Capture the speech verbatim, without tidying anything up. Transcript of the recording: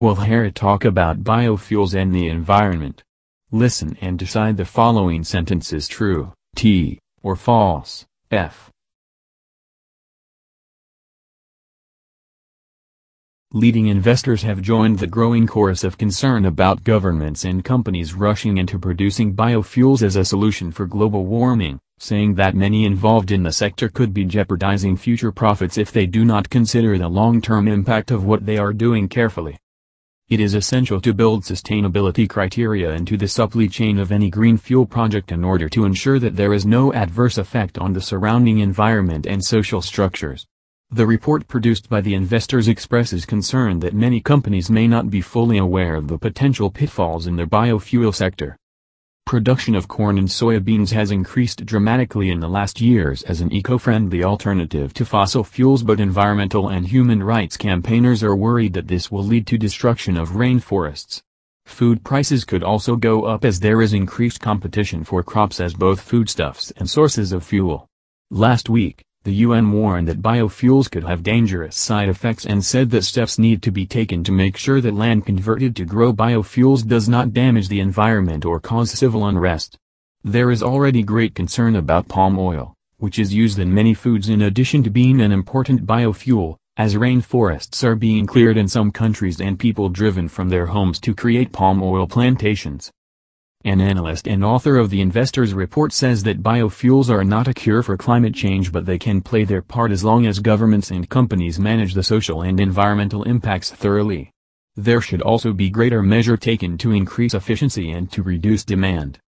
We'll hear a talk about biofuels and the environment. Listen and decide the following sentence is true, T, or false, F. Leading investors have joined the growing chorus of concern about governments and companies rushing into producing biofuels as a solution for global warming, saying that many involved in the sector could be jeopardizing future profits if they do not consider the long-term impact of what they are doing carefully. It is essential to build sustainability criteria into the supply chain of any green fuel project in order to ensure that there is no adverse effect on the surrounding environment and social structures. The report produced by the investors expresses concern that many companies may not be fully aware of the potential pitfalls in the biofuel sector. Production of corn and soybeans has increased dramatically in the last years as an eco-friendly alternative to fossil fuels, but environmental and human rights campaigners are worried that this will lead to destruction of rainforests. Food prices could also go up as there is increased competition for crops as both foodstuffs and sources of fuel. Last week, the U N warned that biofuels could have dangerous side effects and said that steps need to be taken to make sure that land converted to grow biofuels does not damage the environment or cause civil unrest. There is already great concern about palm oil, which is used in many foods in addition to being an important biofuel, as rainforests are being cleared in some countries and people driven from their homes to create palm oil plantations. An analyst and author of the Investors Report says that biofuels are not a cure for climate change, but they can play their part as long as governments and companies manage the social and environmental impacts thoroughly. There should also be greater measure taken to increase efficiency and to reduce demand.